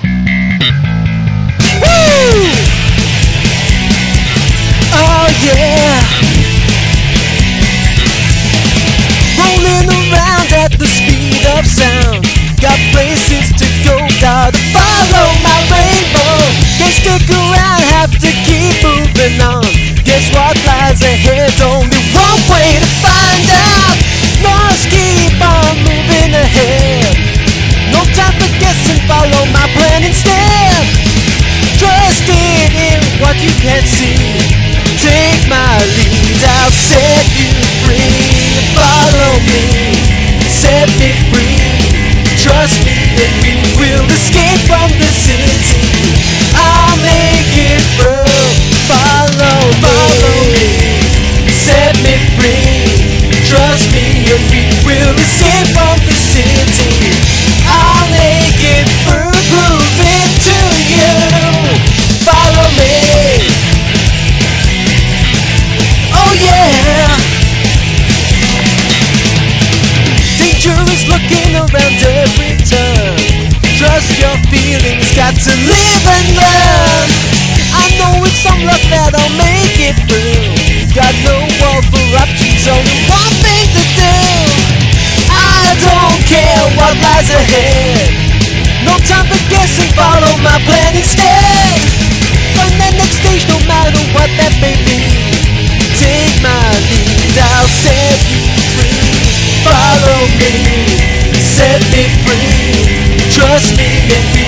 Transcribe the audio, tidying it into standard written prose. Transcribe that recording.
Woo! Oh yeah. Rolling around at the speed of sound. Got places to go, gotta follow my rainbow. Can't stick around, have to keep moving on. Guess what lies ahead? Only one way to find out. Must keep on moving ahead. No time for guessing, follow my plan instead. Trusting in what you can't see. Take my lead, I'll set you free. Follow me, set me free. Trust me and we will escape from the city. I'll make it through. Follow me, set me free. Trust me and we will escape from the city. I'll make it through, prove it to you. Follow me. Oh yeah. Danger is looking around every turn. Trust your feelings, got to live and learn. I know it's some luck that I'll make it through. Got no other options, only one thing to do. I don't care what lies ahead. No time for guessing, follow my plan instead. Find the next stage no matter what that may be. Take my lead, I'll set you free. Follow me, set me free. Trust me and we